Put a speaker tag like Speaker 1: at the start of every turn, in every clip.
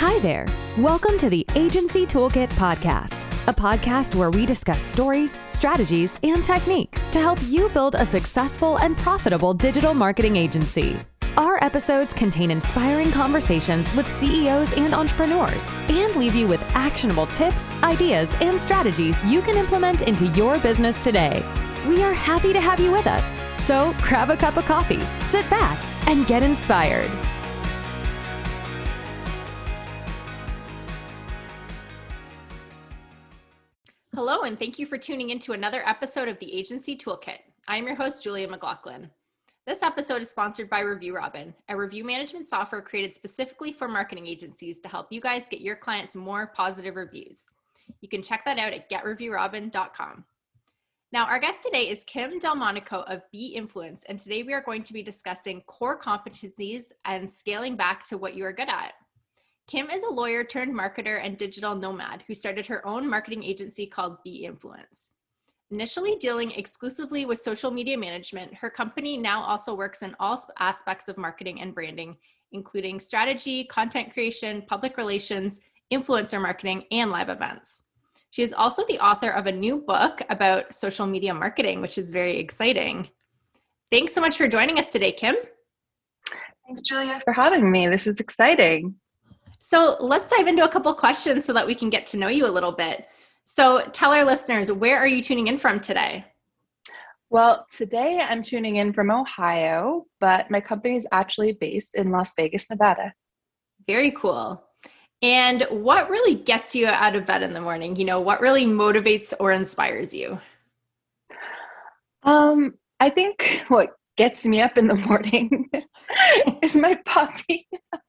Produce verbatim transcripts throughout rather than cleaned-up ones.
Speaker 1: Hi there. Welcome to the Agency Toolkit Podcast, a podcast where we discuss stories, strategies, and techniques to help you build a successful and profitable digital marketing agency. Our episodes contain inspiring conversations with C E Os and entrepreneurs and leave you with actionable tips, ideas, and strategies you can implement into your business today. We are happy to have you with us. So grab a cup of coffee, sit back, and get inspired.
Speaker 2: Hello, and thank you for tuning into another episode of the Agency Toolkit. I am your host, Julia McLaughlin. This episode is sponsored by Review Robin, a review management software created specifically for marketing agencies to help you guys get your clients more positive reviews. You can check that out at get review robin dot com. Now, our guest today is Kim Delmonico of Be Influence, and today we are going to be discussing core competencies and scaling back to what you are good at. Kim is a lawyer turned marketer and digital nomad who started her own marketing agency called Be Influence. Initially dealing exclusively with social media management, her company now also works in all aspects of marketing and branding, including strategy, content creation, public relations, influencer marketing, and live events. She is also the author of a new book about social media marketing, which is very exciting. Thanks so much for joining us today, Kim.
Speaker 3: Thanks, Julia, for having me. This is exciting.
Speaker 2: So let's dive into a couple questions so that we can get to know you a little bit. So tell our listeners, where are you tuning in from today?
Speaker 3: Well, today I'm tuning in from Ohio, but my company is actually based in Las Vegas, Nevada.
Speaker 2: Very cool. And what really gets you out of bed in the morning? You know, what really motivates or inspires you?
Speaker 3: Um, I think what gets me up in the morning is my puppy.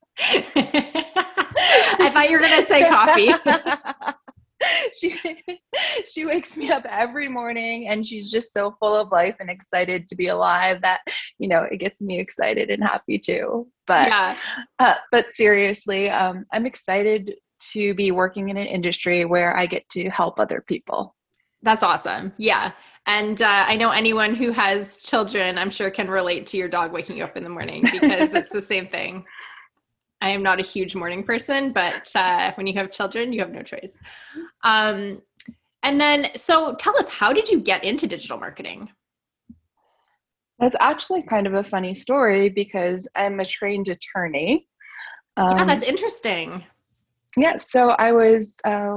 Speaker 2: I thought you were going to say coffee.
Speaker 3: she she wakes me up every morning, and she's just so full of life and excited to be alive that, you know, it gets me excited and happy too. But
Speaker 2: yeah.
Speaker 3: uh, but seriously, um, I'm excited to be working in an industry where I get to help other people.
Speaker 2: That's awesome. Yeah. And uh, I know anyone who has children, I'm sure, can relate to your dog waking you up in the morning, because it's the same thing. I am not a huge morning person, but uh, when you have children, you have no choice. Um, and then, so tell us, how did you get into digital marketing?
Speaker 3: That's actually kind of a funny story because I'm a trained attorney. Um,
Speaker 2: yeah, that's interesting.
Speaker 3: Yeah, so I was uh,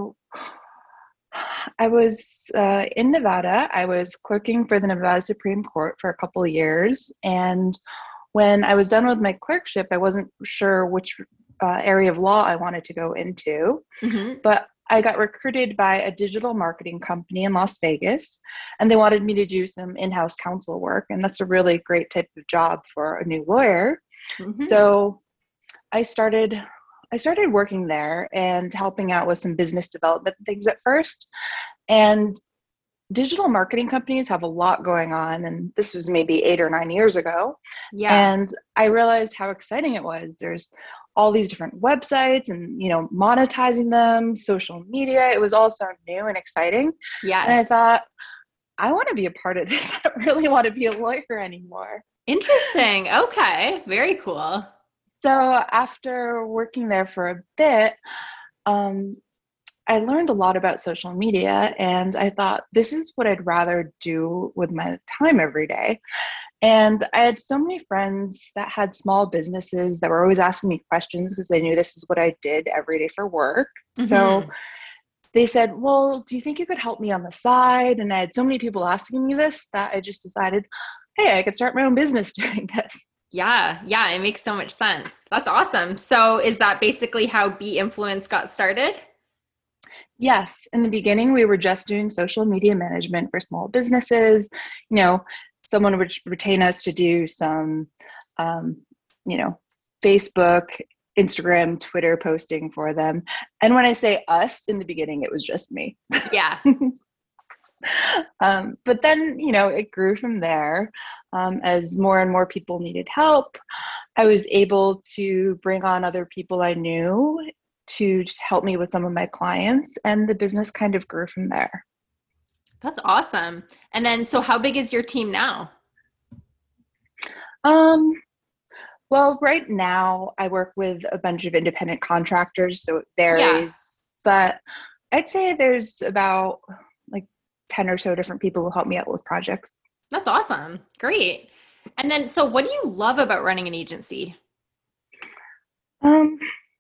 Speaker 3: I was uh, in Nevada. I was clerking for the Nevada Supreme Court for a couple of years, and when I was done with my clerkship, I wasn't sure which uh, area of law I wanted to go into,
Speaker 2: mm-hmm.
Speaker 3: but I got recruited by a digital marketing company in Las Vegas, and they wanted me to do some in-house counsel work, and that's a really great type of job for a new lawyer.
Speaker 2: Mm-hmm.
Speaker 3: So I started I started working there and helping out with some business development things at first, and digital marketing companies have a lot going on, and this was maybe eight or nine years ago.
Speaker 2: Yeah.
Speaker 3: And I realized how exciting it was. There's all these different websites and, you know, monetizing them, social media. It was all so new and exciting.
Speaker 2: Yes.
Speaker 3: And I thought, I want to be a part of this. I don't really want to be a lawyer anymore.
Speaker 2: Interesting. Okay. Very cool.
Speaker 3: So after working there for a bit, um, I learned a lot about social media, and I thought, this is what I'd rather do with my time every day. And I had so many friends that had small businesses that were always asking me questions because they knew this is what I did every day for work.
Speaker 2: Mm-hmm.
Speaker 3: So they said, well, do you think you could help me on the side? And I had so many people asking me this that I just decided, hey, I could start my own business doing this.
Speaker 2: Yeah. Yeah. It makes so much sense. That's awesome. So is that basically how Be Influence got started?
Speaker 3: Yes. In the beginning, we were just doing social media management for small businesses. You know, someone would retain us to do some, um, you know, Facebook, Instagram, Twitter posting for them. And when I say us, in the beginning, it was just me.
Speaker 2: Yeah.
Speaker 3: um, but then, you know, it grew from there. Um, as more and more people needed help, I was able to bring on other people I knew to help me with some of my clients, and the business kind of grew from there.
Speaker 2: That's awesome. And then, so how big is your team now?
Speaker 3: Um, Well, right now I work with a bunch of independent contractors, so it
Speaker 2: Yeah,
Speaker 3: varies, but I'd say there's about like ten or so different people who help me out with projects.
Speaker 2: that's awesome. Great. And then, so what do you love about running an agency?
Speaker 3: Um,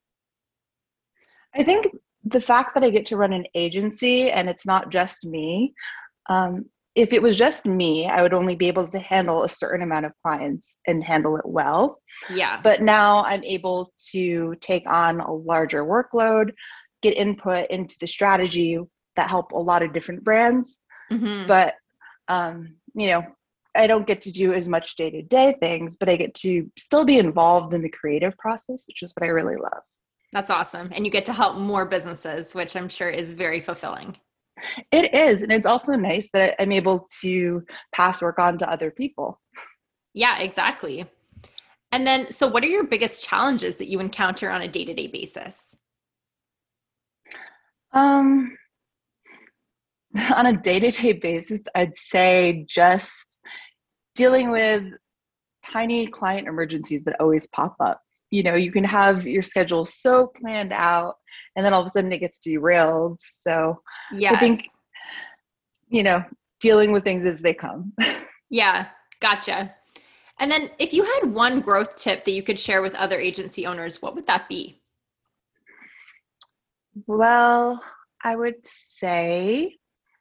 Speaker 3: I think the fact that I get to run an agency and it's not just me, um, if it was just me, I would only be able to handle a certain amount of clients and handle it well.
Speaker 2: Yeah.
Speaker 3: But now I'm able to take on a larger workload, get input into the strategy that help a lot of different brands.
Speaker 2: Hmm.
Speaker 3: But, um, you know, I don't get to do as much day-to-day things, but I get to still be involved in the creative process, which is what I really love.
Speaker 2: That's awesome. And you get to help more businesses, which I'm sure is very fulfilling.
Speaker 3: It is. And it's also nice that I'm able to pass work on to other people.
Speaker 2: Yeah, exactly. And then, so what are your biggest challenges that you encounter on a day-to-day basis?
Speaker 3: Um, on a day-to-day basis, I'd say just dealing with tiny client emergencies that always pop up. You know, you can have your schedule so planned out and then all of a sudden it gets derailed. So I think,
Speaker 2: Yes.
Speaker 3: you know, dealing with things as they come.
Speaker 2: Yeah, gotcha. And then if you had one growth tip that you could share with other agency owners, what would that be?
Speaker 3: Well, I would say,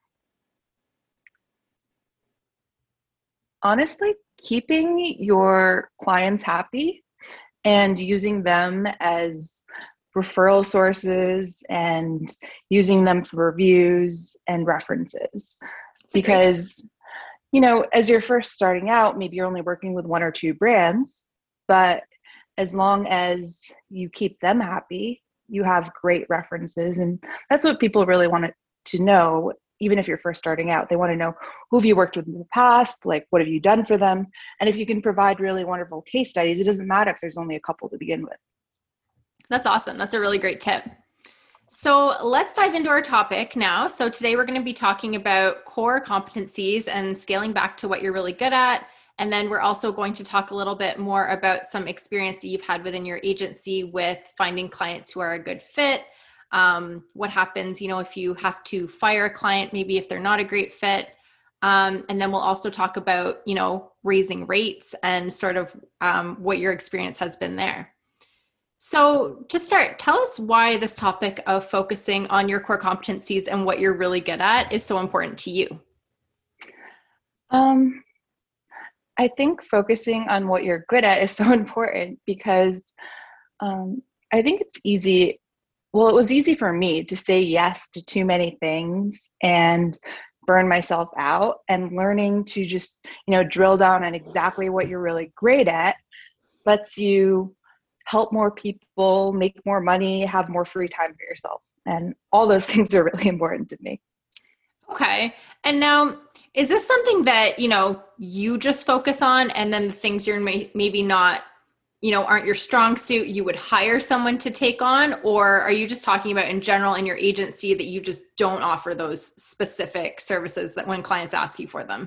Speaker 3: honestly, keeping your clients happy and using them as referral sources and using them for reviews and references.
Speaker 2: It's a great tip.
Speaker 3: Because, you know, as you're first starting out, maybe you're only working with one or two brands, but as long as you keep them happy, you have great references. And that's what people really want to know. Even if you're first starting out, they want to know, who have you worked with in the past? Like, what have you done for them? And if you can provide really wonderful case studies, it doesn't matter if there's only a couple to begin with.
Speaker 2: That's awesome. That's a really great tip. So let's dive into our topic now. So today we're going to be talking about core competencies and scaling back to what you're really good at. And then we're also going to talk a little bit more about some experience that you've had within your agency with finding clients who are a good fit. Um, what happens, you know, if you have to fire a client, maybe if they're not a great fit. Um, and then we'll also talk about, you know, raising rates and sort of um, what your experience has been there. So to start, tell us why this topic of focusing on your core competencies and what you're really good at is so important to you.
Speaker 3: Um, I think focusing on what you're good at is so important because um, I think it's easy. Well, it was easy for me to say yes to too many things and burn myself out, and learning to just, you know, drill down on exactly what you're really great at lets you help more people, make more money, have more free time for yourself. And all those things are really important to me.
Speaker 2: Okay. And now, is this something that, you know, you just focus on, and then the things you're may- maybe not, you know, aren't your strong suit, you would hire someone to take on? Or are you just talking about in general in your agency that you just don't offer those specific services that when clients ask you for them?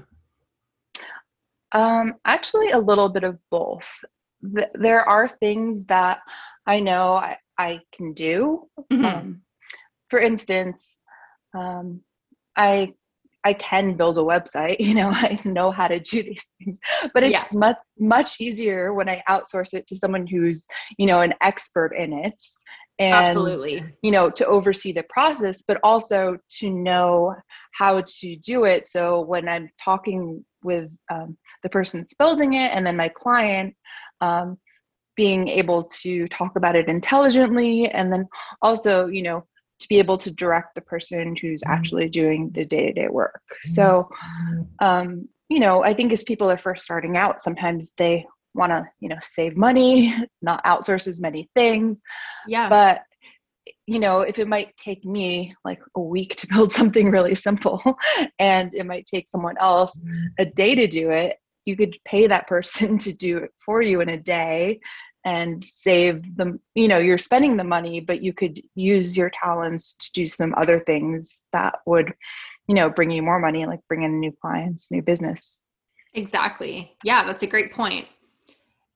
Speaker 3: Um, actually, a little bit of both. Th- there are things that I know I, I can do.
Speaker 2: Mm-hmm.
Speaker 3: Um, for instance, um, I I can build a website. You know, I know how to do these things, but
Speaker 2: Yeah,
Speaker 3: it's much much easier when I outsource it to someone who's, you know, an expert in it, and,
Speaker 2: absolutely.
Speaker 3: you know, to oversee the process, but also to know how to do it. So when I'm talking with um, the person that's building it, and then my client, um, being able to talk about it intelligently, and then also, you know, to be able to direct the person who's actually doing the day-to-day work. So, um, you know, I think as people are first starting out, sometimes they want to, you know, save money, not outsource as many things.
Speaker 2: Yeah.
Speaker 3: But, you know, if it might take me like a week to build something really simple, and it might take someone else a day to do it, you could pay that person to do it for you in a day and save them. You know, you're spending the money, but you could use your talents to do some other things that would, you know, bring you more money, like bring in new clients, new business.
Speaker 2: Exactly. Yeah, that's a great point.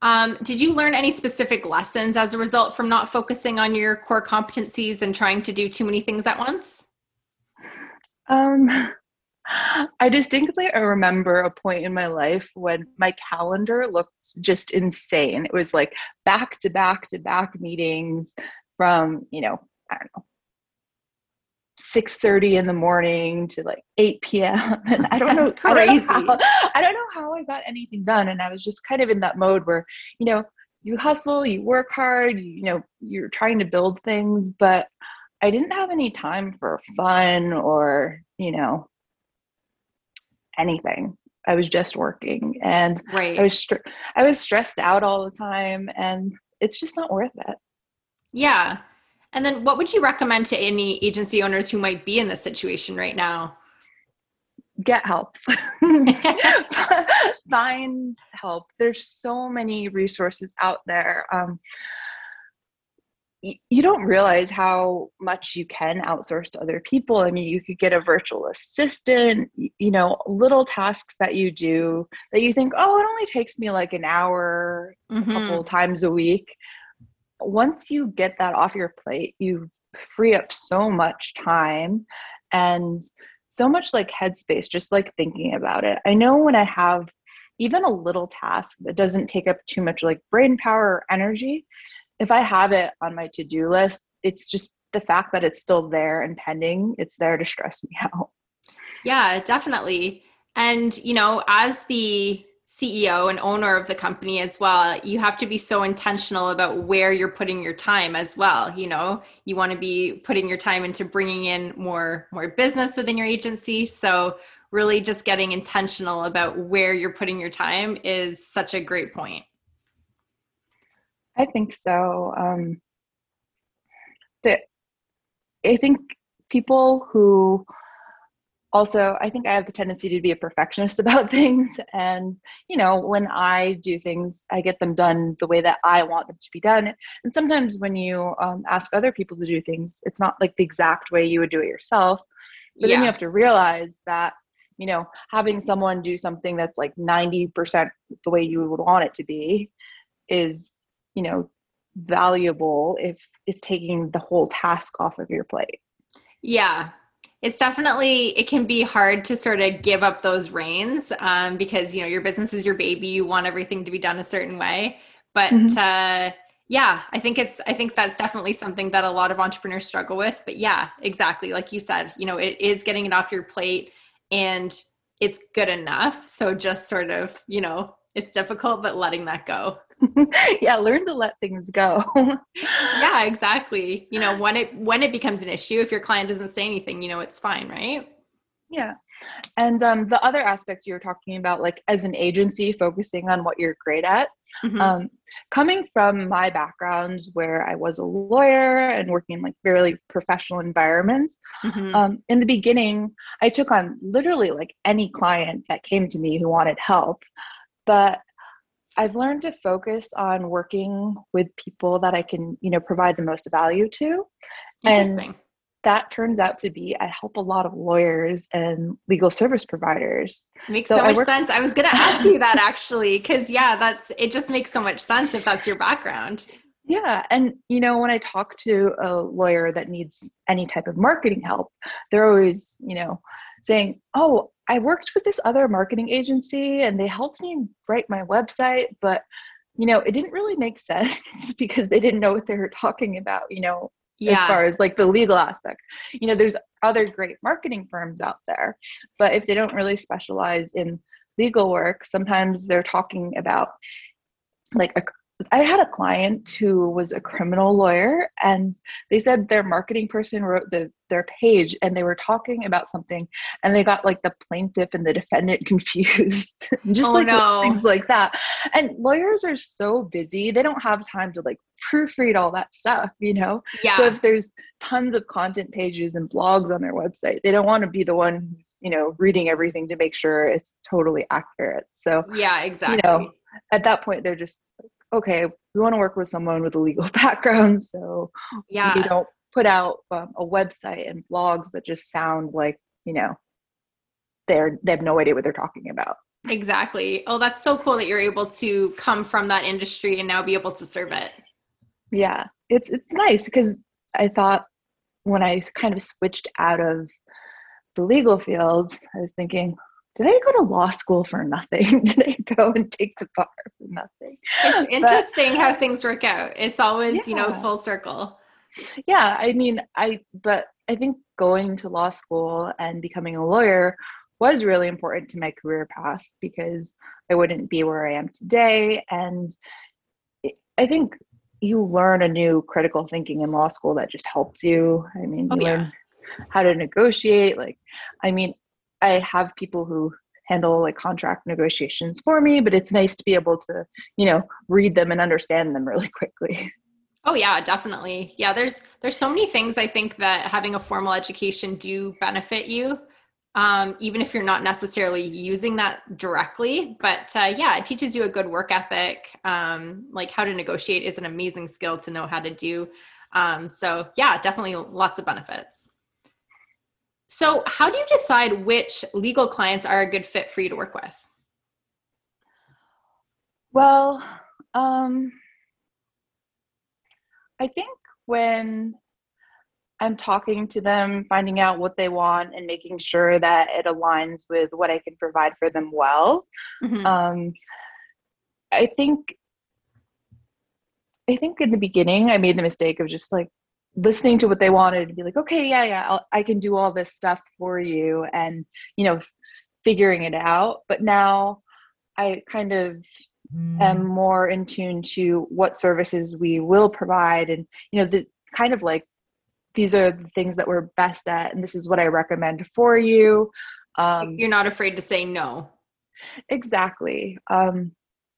Speaker 2: Um, did you learn any specific lessons as a result from not focusing on your core competencies and trying to do too many things at once?
Speaker 3: Um, I distinctly remember a point in my life when my calendar looked just insane. It was like back to back to back meetings from, you know, I don't know, six thirty in the morning to like eight p.m. And I don't
Speaker 2: That's
Speaker 3: know, I don't know
Speaker 2: crazy.
Speaker 3: how, I don't know how I got anything done. And I was just kind of in that mode where, you know, you hustle, you work hard, you, you know, you're trying to build things, but I didn't have any time for fun or, you know, anything. I was just working, and
Speaker 2: Right.
Speaker 3: I was str- I was stressed out all the time, and it's just not worth it.
Speaker 2: Yeah. And then what would you recommend to any agency owners who might be in this situation right now?
Speaker 3: Get help. Find help. There's so many resources out there. Um, y- you don't realize how much you can outsource to other people. I mean, you could get a virtual assistant, y- you know, little tasks that you do that you think, oh, it only takes me like an hour, a couple
Speaker 2: Mm-hmm.
Speaker 3: times a week. Once you get that off your plate, you free up so much time and so much like headspace, just like thinking about it. I know when I have even a little task that doesn't take up too much like brain power or energy, if I have it on my to-do list, it's just the fact that it's still there and pending, it's there to stress me out.
Speaker 2: Yeah, definitely. And, you know, as the C E O and owner of the company as well, you have to be so intentional about where you're putting your time as well. You know, you want to be putting your time into bringing in more more business within your agency. So really just getting intentional about where you're putting your time is such a great point.
Speaker 3: I think so. Um, that I think people who also, I think I have the tendency to be a perfectionist about things. And, you know, when I do things, I get them done the way that I want them to be done. And sometimes when you um, ask other people to do things, it's not like the exact way you would do it yourself. But then you
Speaker 2: Yeah.
Speaker 3: have to realize that, you know, having someone do something that's like ninety percent the way you would want it to be is, you know, valuable if it's taking the whole task off of your plate.
Speaker 2: Yeah. It's definitely, it can be hard to sort of give up those reins um, because, you know, your business is your baby. You want everything to be done a certain way. But
Speaker 3: Mm-hmm.
Speaker 2: uh, yeah, I think it's, I think that's definitely something that a lot of entrepreneurs struggle with. But yeah, exactly. Like you said, you know, it is getting it off your plate and it's good enough. So just sort of, you know, it's difficult, but letting that go.
Speaker 3: Yeah, learn to let things go.
Speaker 2: Yeah, exactly. You know, when it when it becomes an issue, if your client doesn't say anything, you know, it's fine, right?
Speaker 3: Yeah. And um, the other aspect you were talking about, like as an agency, focusing on what you're great at.
Speaker 2: Mm-hmm.
Speaker 3: Um, coming from my background where I was a lawyer and working in like very professional environments,
Speaker 2: Mm-hmm.
Speaker 3: um, in the beginning, I took on literally like any client that came to me who wanted help. But I've learned to focus on working with people that I can, you know, provide the most value to. And
Speaker 2: Interesting.
Speaker 3: that turns out to be, I help a lot of lawyers and legal service providers.
Speaker 2: Makes
Speaker 3: So
Speaker 2: so
Speaker 3: I
Speaker 2: much
Speaker 3: work,
Speaker 2: sense. I was going to ask you that actually, because yeah, that's it just makes so much sense if that's your background.
Speaker 3: yeah. And, you know, when I talk to a lawyer that needs any type of marketing help, they're always, you know, saying, oh, I worked with this other marketing agency and they helped me write my website, but, you know, it didn't really make sense because they didn't know what they were talking about, you know, as
Speaker 2: Yeah.
Speaker 3: far as like the legal aspect. You know, there's other great marketing firms out there, but if they don't really specialize in legal work, sometimes they're talking about like a, I had a client who was a criminal lawyer and they said their marketing person wrote the their page and they were talking about something and they got like the plaintiff and the defendant confused. Just
Speaker 2: Oh
Speaker 3: like little
Speaker 2: no.
Speaker 3: things like that. And lawyers are so busy, they don't have time to like proofread all that stuff, you know? So
Speaker 2: Yeah.
Speaker 3: if there's tons of content pages and blogs on their website, they don't want to be the one who's, you know, reading everything to make sure it's totally accurate. So,
Speaker 2: Yeah,
Speaker 3: you know,
Speaker 2: exactly.
Speaker 3: at that point they're just like, okay, we want to work with someone with a legal background, so we
Speaker 2: Yeah.
Speaker 3: don't put out um, a website and blogs that just sound like, you know, they're they have no idea what they're talking about.
Speaker 2: Exactly. Oh, that's so cool that you're able to come from that industry and now be able to serve it.
Speaker 3: Yeah, it's it's nice because I thought when I kind of switched out of the legal field, I was thinking, did I go to law school for nothing? Did I go and take the bar for nothing?
Speaker 2: It's
Speaker 3: But
Speaker 2: interesting how things work out. It's always, you know,
Speaker 3: yeah,
Speaker 2: full circle.
Speaker 3: yeah. I mean, I but I think going to law school and becoming a lawyer was really important to my career path because I wouldn't be where I am today. And it- I think you learn a new critical thinking in law school that just helps you. I mean,
Speaker 2: Oh,
Speaker 3: you
Speaker 2: yeah.
Speaker 3: learn how to negotiate. Like, I mean, I have people who handle like contract negotiations for me, but it's nice to be able to, you know, read them and understand them really quickly.
Speaker 2: Oh yeah, definitely. Yeah, there's there's so many things I think that having a formal education do benefit you, um, even if you're not necessarily using that directly. But uh, yeah, it teaches you a good work ethic. Um, like how to negotiate is an amazing skill to know how to do. Um, so yeah, definitely lots of benefits. So how do you decide which legal clients are a good fit for you to work with?
Speaker 3: Well, um, I think when I'm talking to them, finding out what they want and making sure that it aligns with what I can provide for them well.
Speaker 2: Hmm.
Speaker 3: Um, I think I think in the beginning I made the mistake of just like listening to what they wanted and be like, okay, yeah, yeah, I'll, I can do all this stuff for you, and you know, figuring it out. But now I kind of am more in tune to what services we will provide, and you know, the kind of like these are the things that we're best at, and this is what I recommend for you. Um,
Speaker 2: You're not afraid to say no.
Speaker 3: exactly. Um,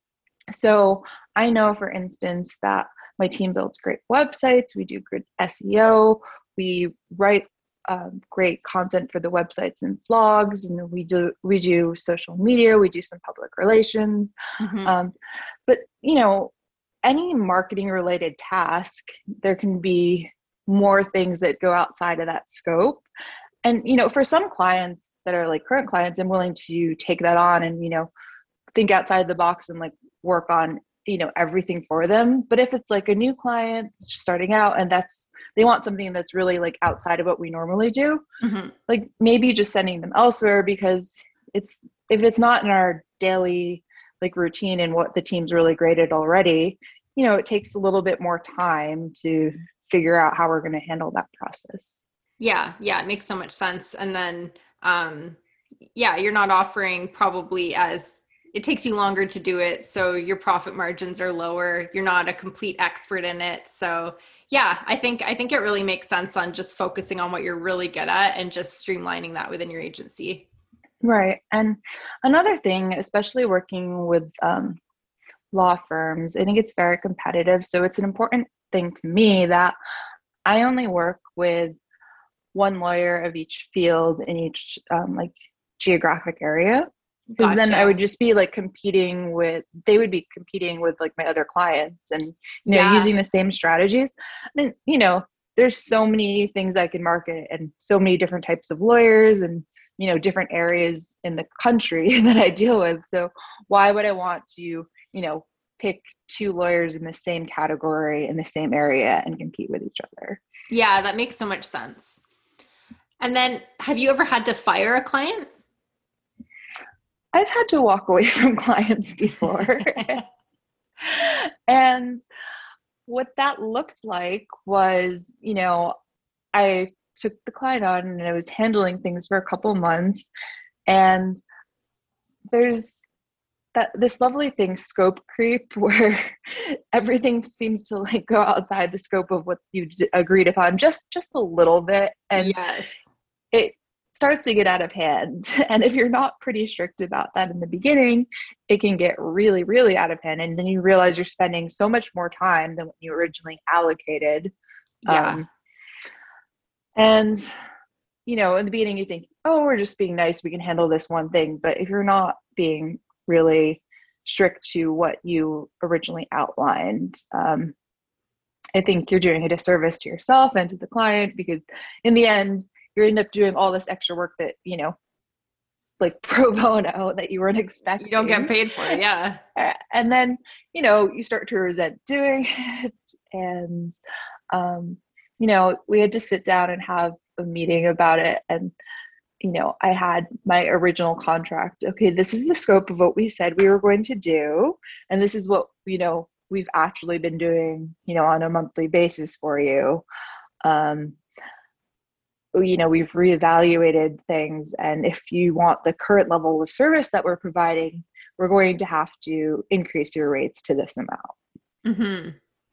Speaker 3: So I know, for instance, that my team builds great websites. We do good S E O. We write um, great content for the websites and blogs, and we do we do social media. We do some public relations.
Speaker 2: Hmm.
Speaker 3: Um, but you know, any marketing related task, there can be more things that go outside of that scope. And you know, for some clients that are like current clients, I'm willing to take that on and you know think outside the box and like work on you know everything for them. But if it's like a new client just starting out and that's they want something that's really like outside of what we normally do,
Speaker 2: Hmm.
Speaker 3: like maybe just sending them elsewhere, because it's if it's not in our daily like routine and what the team's really great at already, you know it takes a little bit more time to figure out how we're going to handle that process.
Speaker 2: Yeah, yeah, it makes so much sense. And then, um, yeah, you're not offering probably as it takes you longer to do it, so your profit margins are lower. You're not a complete expert in it. So, yeah, I think I think it really makes sense on just focusing on what you're really good at and just streamlining that within your agency.
Speaker 3: Right. And another thing, especially working with um, law firms, I think it's very competitive. So it's an important thing to me that I only work with one lawyer of each field in each um, like geographic area. Because then I would
Speaker 2: Gotcha.
Speaker 3: just be like competing with, they would be competing with like my other clients and, you know,
Speaker 2: Yeah.
Speaker 3: using the same strategies. And, you know, there's so many things I can market and so many different types of lawyers and, you know, different areas in the country that I deal with. So why would I want to, you know, pick two lawyers in the same category in the same area and compete with each other?
Speaker 2: Yeah, that makes so much sense. And then have you ever had to fire a client?
Speaker 3: I've had to walk away from clients before. And what that looked like was, you know, I took the client on and I was handling things for a couple months. And there's that this lovely thing, scope creep, where everything seems to like go outside the scope of what you agreed upon just just a little bit. And
Speaker 2: Yes.
Speaker 3: it starts to get out of hand. And if you're not pretty strict about that in the beginning, it can get really, really out of hand. And then you realize you're spending so much more time than what you originally allocated.
Speaker 2: Yeah.
Speaker 3: Um, and, you know, in the beginning, you think, oh, we're just being nice. We can handle this one thing. But if you're not being really strict to what you originally outlined, um, I think you're doing a disservice to yourself and to the client, because in the end, you end up doing all this extra work that, you know, like pro bono that you weren't expecting.
Speaker 2: You don't get paid for it, yeah.
Speaker 3: And then, you know, you start to resent doing it. And, um, you know, we had to sit down and have a meeting about it. And, you know, I had my original contract. Okay, this is the scope of what we said we were going to do. And this is what, you know, we've actually been doing, you know, on a monthly basis for you. Um, you know, we've reevaluated things. And if you want the current level of service that we're providing, we're going to have to increase your rates to this amount.
Speaker 2: Mm-hmm.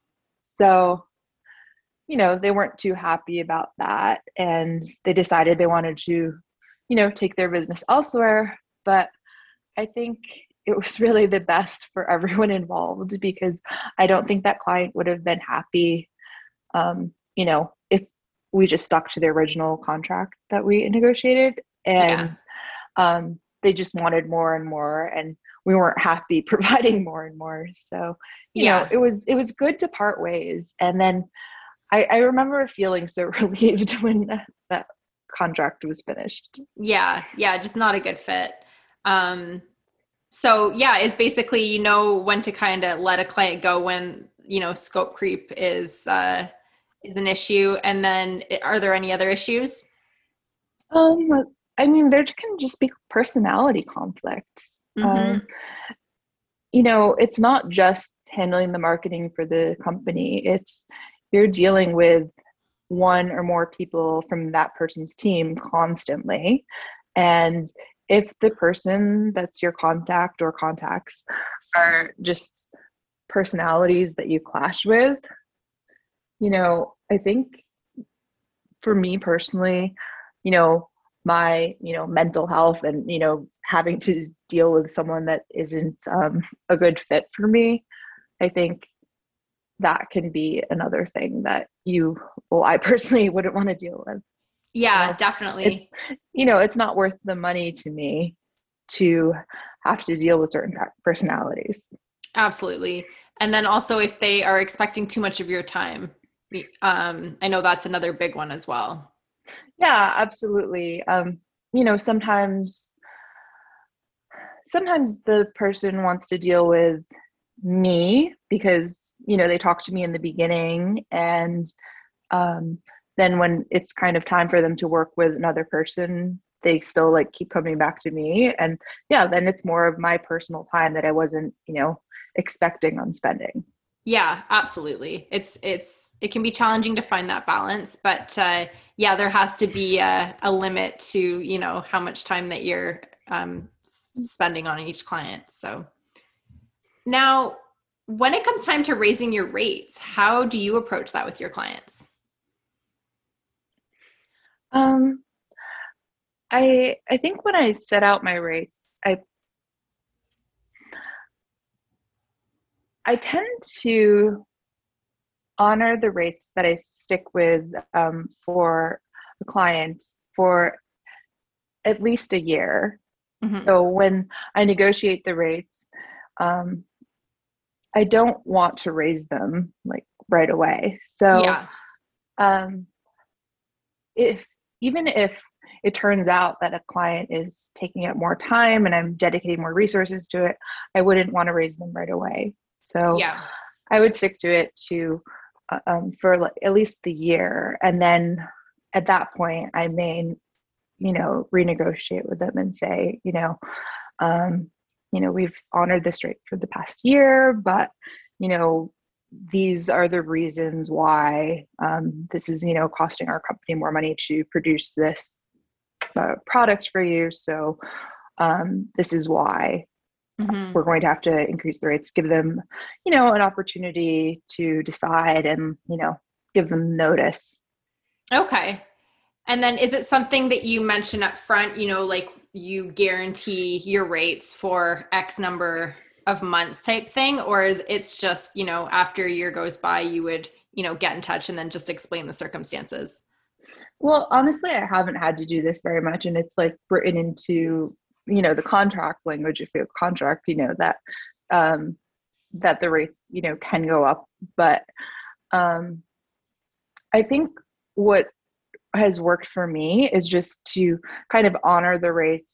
Speaker 3: So, you know, they weren't too happy about that. And they decided they wanted to, you know, take their business elsewhere. But I think it was really the best for everyone involved, because I don't think that client would have been happy, um, you know, if we just stuck to the original contract that we negotiated. And yeah. um, they just wanted more and more, and we weren't happy providing more and more. So, you yeah. know, it was, it was good to part ways. And then I, I remember feeling so relieved when that, that contract was finished.
Speaker 2: Yeah. Yeah. Just not a good fit. Um, so yeah, it's basically, you know, when to kind of let a client go when, you know, scope creep is, uh, is an issue. And then are there any other issues?
Speaker 3: Um, I mean, there can just be personality conflicts. Mm-hmm. Um, you know, it's not just handling the marketing for the company. It's, you're dealing with one or more people from that person's team constantly. And if the person that's your contact or contacts are just personalities that you clash with, you know, I think for me personally, you know, my, you know, mental health and, you know, having to deal with someone that isn't um, a good fit for me, I think that can be another thing that you, well, I personally wouldn't want to deal with.
Speaker 2: Yeah,
Speaker 3: you know,
Speaker 2: definitely.
Speaker 3: You know, it's not worth the money to me to have to deal with certain personalities.
Speaker 2: Absolutely. And then also if they are expecting too much of your time, um, I know that's another big one as well.
Speaker 3: Yeah, absolutely. Um, you know, sometimes, sometimes the person wants to deal with me because, you know, they talked to me in the beginning, and um, then when it's kind of time for them to work with another person, they still like keep coming back to me. And yeah, then it's more of my personal time that I wasn't, you know, expecting on spending.
Speaker 2: Yeah, absolutely. It's, it's, it can be challenging to find that balance, but uh, yeah, there has to be a, a limit to, you know, how much time that you're um, spending on each client. So now when it comes time to raising your rates, how do you approach that with your clients?
Speaker 3: Um, I, I think when I set out my rates, I I tend to honor the rates that I stick with um, for a client for at least a year. Mm-hmm. So when I negotiate the rates, um, I don't want to raise them like right away. So yeah. um, if even if it turns out that a client is taking up more time and I'm dedicating more resources to it, I wouldn't want to raise them right away. So yeah. I would stick to it to uh, um, for like at least the year. And then at that point, I may, you know, renegotiate with them and say, you know, um, you know, we've honored this rate for the past year, but, you know, these are the reasons why um, this is, you know, costing our company more money to produce this uh, product for you. So um, this is why. Mm-hmm. We're going to have to increase the rates, give them, you know, an opportunity to decide and, you know, give them notice.
Speaker 2: Okay. And then is it something that you mention up front, you know, like you guarantee your rates for X number of months type thing? Or is it's just, you know, after a year goes by, you would, you know, get in touch and then just explain the circumstances?
Speaker 3: Well, honestly, I haven't had to do this very much. And it's like written into, you know, the contract language, if you have a contract, you know, that, um, that the rates, you know, can go up. But, um, I think what has worked for me is just to kind of honor the rates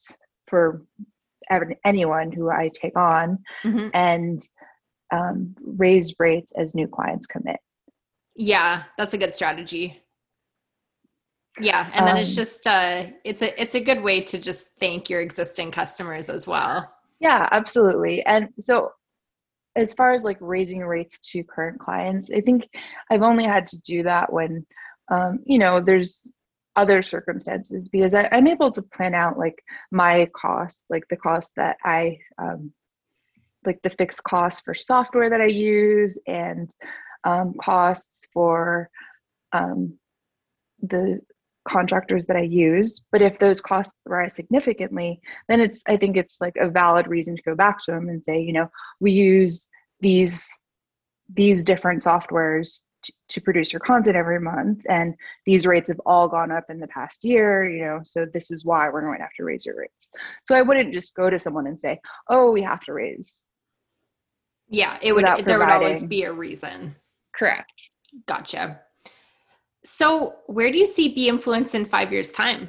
Speaker 3: for ev- anyone who I take on,
Speaker 2: Mm-hmm.
Speaker 3: and um, raise rates as new clients come in.
Speaker 2: Yeah, that's a good strategy. Yeah, and then
Speaker 3: Um,
Speaker 2: it's just uh it's a it's a good way to just thank your existing customers as well.
Speaker 3: yeah, absolutely. And so as far as like raising rates to current clients, I think I've only had to do that when, um, you know, there's other circumstances, because I, I'm able to plan out like my costs, like the cost that I, um, like the fixed costs for software that I use, and um, costs for um, the contractors that I use. But if those costs rise significantly, then it's, I think it's like a valid reason to go back to them and say, you know, we use these, these different softwares to, to produce your content every month. And these rates have all gone up in the past year, you know, so this is why we're going to have to raise your rates. So I wouldn't just go to someone and say, oh, we have to raise.
Speaker 2: Yeah, it would,
Speaker 3: Without
Speaker 2: there would always
Speaker 3: providing-
Speaker 2: be a reason.
Speaker 3: Correct.
Speaker 2: Gotcha. So where do you see Be Influence in five years' time?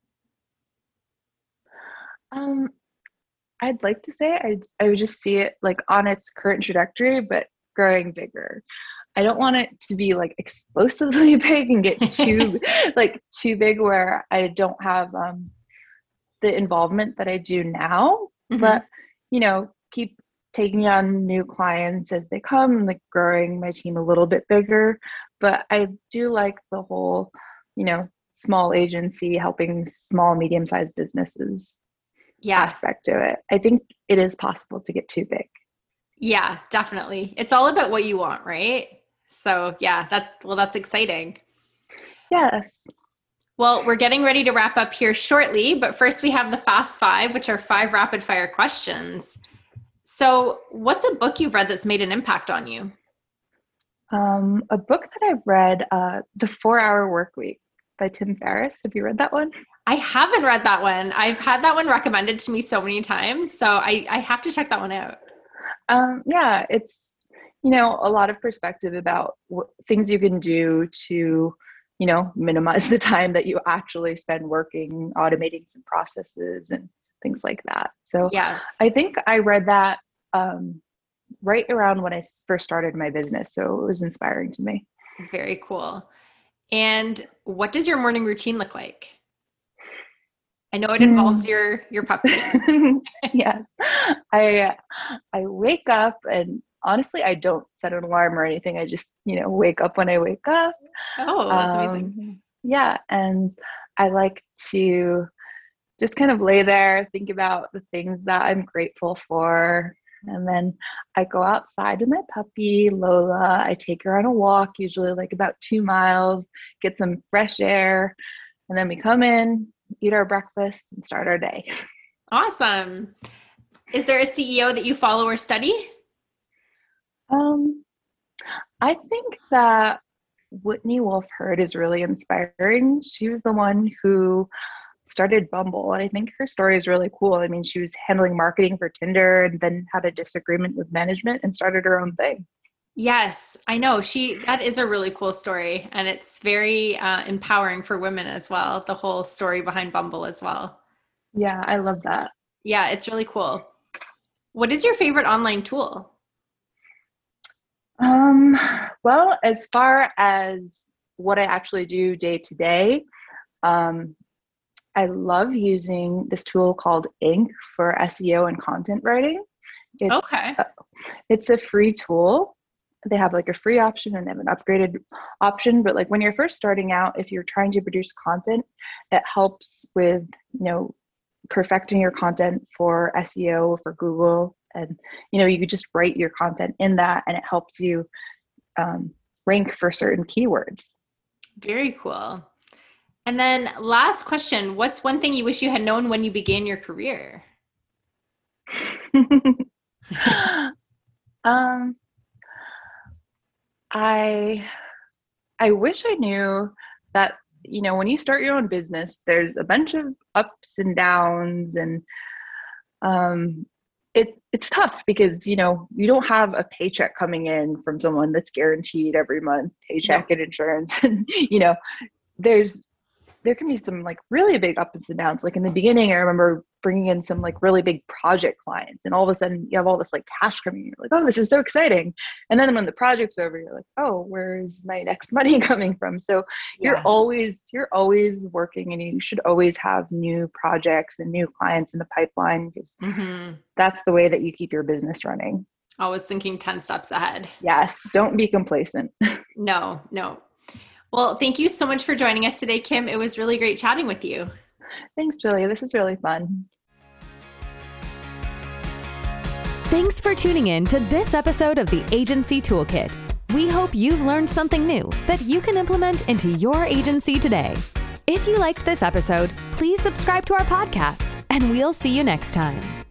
Speaker 3: Um, I'd like to say I, I would just see it like on its current trajectory, but growing bigger. I don't want it to be like explosively big and get too like too big where I don't have um, the involvement that I do now,
Speaker 2: Mm-hmm.
Speaker 3: but you know, keep taking on new clients as they come and like growing my team a little bit bigger. But I do like the whole, you know, small agency helping small, medium-sized businesses
Speaker 2: Yeah.
Speaker 3: aspect to it. I think it is possible to get too big.
Speaker 2: Yeah, definitely. It's all about what you want, right? So yeah, that, well, that's exciting.
Speaker 3: Yes.
Speaker 2: Well, we're getting ready to wrap up here shortly, but first we have the Fast Five, which are five rapid fire questions. So what's a book you've read that's made an impact on you?
Speaker 3: Um, a book that I've read, uh, The Four Hour Work Week by Tim Ferriss. Have you read that one?
Speaker 2: I haven't read that one. I've had that one recommended to me so many times, so I, I have to check that one out.
Speaker 3: Um, yeah, it's, you know, a lot of perspective about what things you can do to, you know, minimize the time that you actually spend working, automating some processes and things like that. So
Speaker 2: Yes.
Speaker 3: I think I read that um, right around when I first started my business. So it was inspiring to me.
Speaker 2: Very cool. And what does your morning routine look like? I know it involves mm. your, your puppy.
Speaker 3: Yes. I, I wake up, and honestly, I don't set an alarm or anything. I just, you know, wake up when I wake up.
Speaker 2: Oh, that's
Speaker 3: um,
Speaker 2: amazing.
Speaker 3: Yeah. And I like to just kind of lay there, think about the things that I'm grateful for. And then I go outside with my puppy, Lola. I take her on a walk, usually like about two miles, get some fresh air. And then we come in, eat our breakfast, and start our day.
Speaker 2: Awesome. Is there a C E O that you follow or study?
Speaker 3: Um, I think that Whitney Wolfe Herd is really inspiring. She was the one who started Bumble, and I think her story is really cool. I mean, she was handling marketing for Tinder and then had a disagreement with management and started her own thing.
Speaker 2: Yes, I know. She, that is a really cool story, and it's very uh, empowering for women as well. The whole story behind Bumble as well.
Speaker 3: Yeah, I love that.
Speaker 2: Yeah, it's really cool. What is your favorite online tool?
Speaker 3: Um, well, as far as what I actually do day to day, um, I love using this tool called Ink for S E O and content writing. It's,
Speaker 2: okay.
Speaker 3: Uh, it's a free tool. They have like a free option and they have an upgraded option. But like when you're first starting out, if you're trying to produce content, it helps with, you know, perfecting your content for S E O, for Google. And, you know, you could just write your content in that and it helps you um, rank for certain keywords.
Speaker 2: Very cool. And then last question, what's one thing you wish you had known when you began your career?
Speaker 3: um, I, I wish I knew that, you know, when you start your own business, there's a bunch of ups and downs, and um, it it's tough because, you know, you don't have a paycheck coming in from someone that's guaranteed every month, paycheck no. and insurance. And, you know, there's there can be some like really big ups and downs. Like in the beginning, I remember bringing in some like really big project clients, and all of a sudden you have all this like cash coming in. You're like, oh, this is so exciting. And then when the project's over, you're like, oh, where's my next money coming from? So yeah. you're always, you're always working, and you should always have new projects and new clients in the pipeline, because mm-hmm. that's the way that you keep your business running.
Speaker 2: Always thinking ten steps ahead.
Speaker 3: Yes. Don't be complacent.
Speaker 2: No, no. Well, thank you so much for joining us today, Kim. It was really great chatting with you.
Speaker 3: Thanks, Julia. This is really fun.
Speaker 1: Thanks for tuning in to this episode of the Agency Toolkit. We hope you've learned something new that you can implement into your agency today. If you liked this episode, please subscribe to our podcast, and we'll see you next time.